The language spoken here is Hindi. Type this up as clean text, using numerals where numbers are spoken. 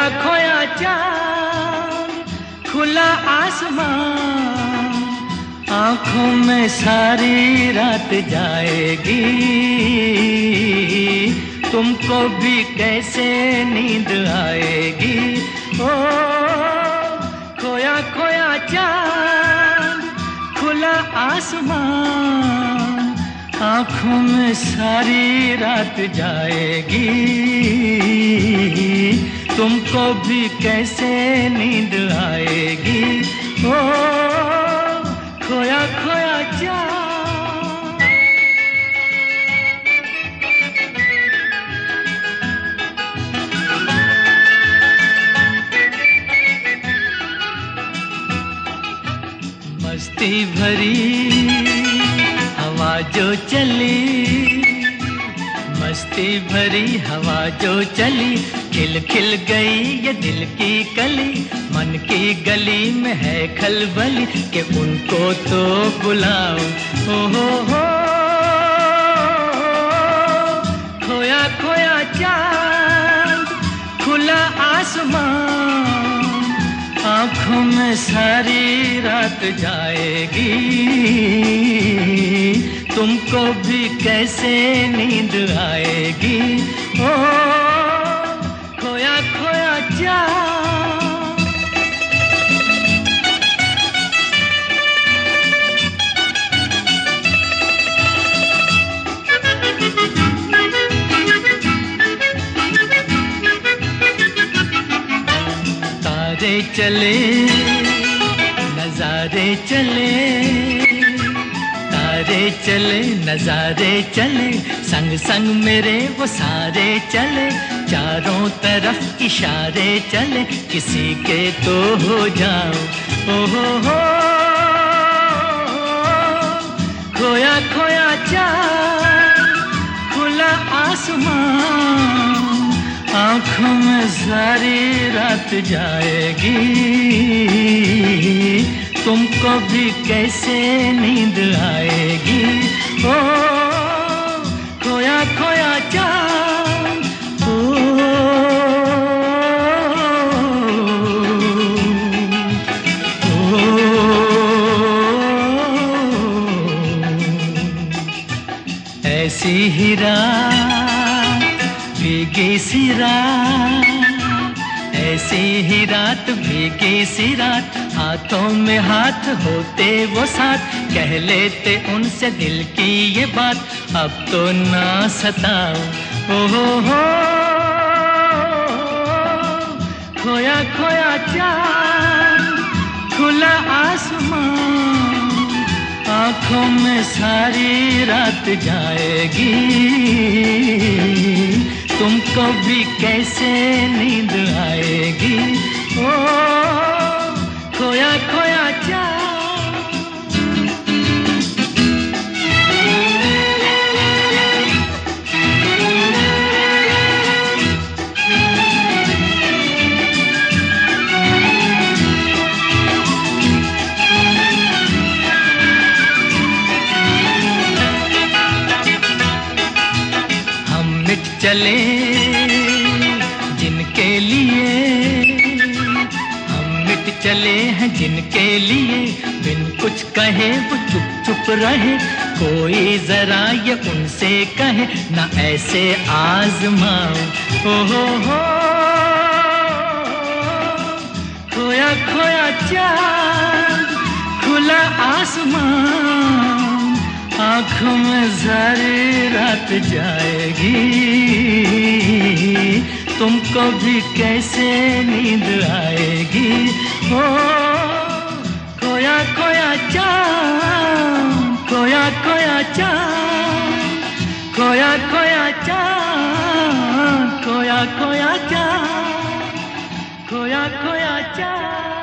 खोया चांद, खुला आसमान, आंखों में सारी रात जाएगी। तुमको भी कैसे नींद आएगी। ओ खोया खोया चांद, खुला आसमान, आंखों में सारी रात जाएगी। तुमको भी कैसे नींद आएगी। ओ खोया खोया चांद। मस्ती भरी हवा जो चली, मस्ती भरी हवा जो चली, खिल खिल गई ये दिल की कली। मन की गली में है खलबली कि उनको तो बुलाओ। ओ हो खोया खोया चांद, खुला आसमान, आंखों में सारी रात जाएगी। तुमको भी कैसे नींद आएगी। ओ खोया खोया चांद। तारे चले नजारे चले, तारे चले नजारे चले, संग संग मेरे वो सारे चले। चारों तरफ इशारे चले, किसी के तो हो जाओ। ओ हो खोया खोया चांद, खुला आसमान, आंखों में सारी रात जाएगी। तुमको भी कैसे नींद आएगी। ओ खोया खोया चांद। ऐसी ही रात भीगी सी रात, ऐसी ही रात भीगी सी रात, हाथों में हाथ होते वो साथ, कह लेते उनसे दिल की ये बात, अब तो ना सताओ। ओ हो खोया खोया चांद, खुला आसमान, आंखों में सारी रात जाएगी। तुमको भी कैसे नींद आएगी। ओ खोया खोया चांद। चले जिनके लिए, हम मिट चले हैं जिनके लिए, बिन कुछ कहे वो चुप चुप रहे, कोई जरा ये उनसे कहे ना ऐसे आजमाओ। ओ हो खोया खोया चांद, खुला आसमान, आंखों में सारी रात जाएगी। तुमको भी कैसे नींद आएगी। ओ खोया खोया चांद, खोया खोया चांद, खोया खोया चांद, खोया खोया चांद, खोया खोया चांद।